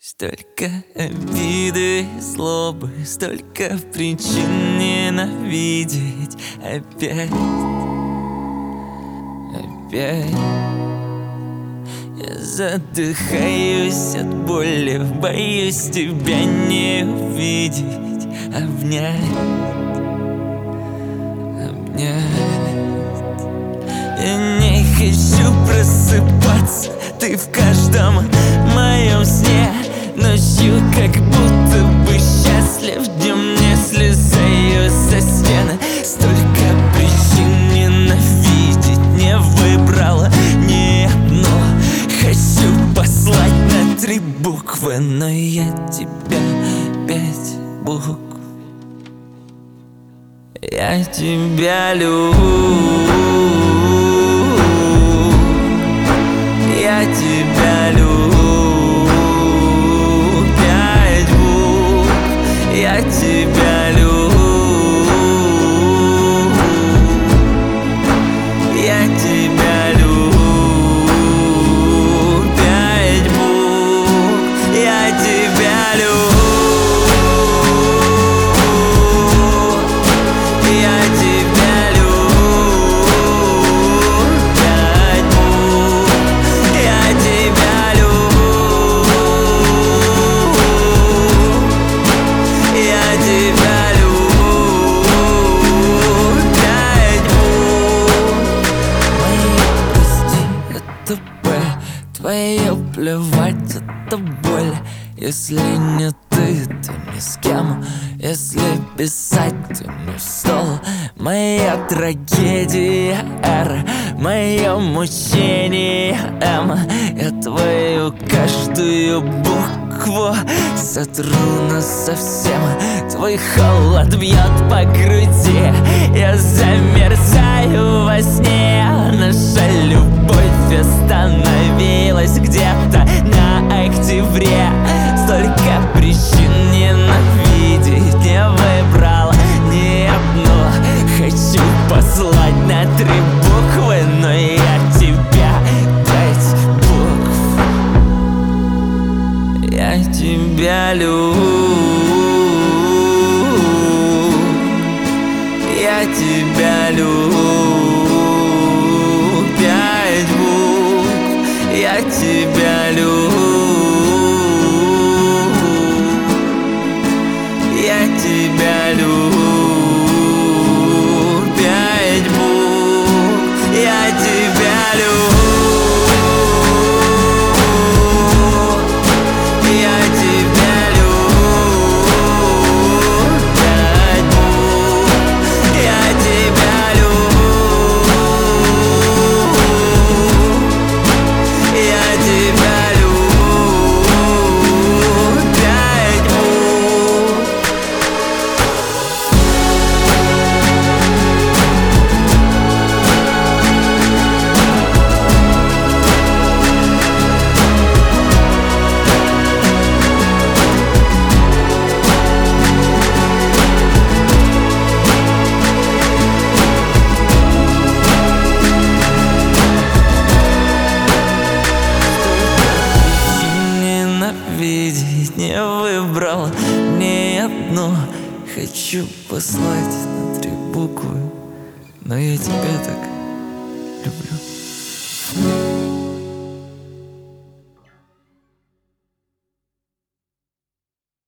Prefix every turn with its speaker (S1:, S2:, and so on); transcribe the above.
S1: Столько обиды и злобы, столько причин ненавидеть. Опять я задыхаюсь от боли, боюсь тебя не увидеть. Обнять. Я не хочу просыпаться, ты в каждом моем сне. Ночью как будто бы счастлив, днем не слезаю со стены. Столько причин ненавидеть, не выбрала ни одну. Хочу послать на 3 буквы, но я тебя 5 букв. Я тебя люблю, я тебя люблю, 5 букв. Я тебя люблю, я тебя люблю, 5 букв. Я тебя люблю. Твое плевать, это боль. Если не ты, то ни с кем. Если писать, то не в стол. Моя трагедия R, мое мучение M. Я твою каждую букву сотру насовсем. Твой холод бьет по груди, я замерзаю во сне. Наша любовь остановилась где-то на октябре. Столько причин ненавидеть, не выбрала ни одну. Хочу послать на 3 буквы, но я тебя 5 букв. Я тебя люблю, я тебя люблю, 5 букв. Я тебя люблю, я тебя люблю, 5 букв. Я тебя люблю. Видеть не выбрал ни одну. Хочу послать на 3 буквы, но я тебя так люблю.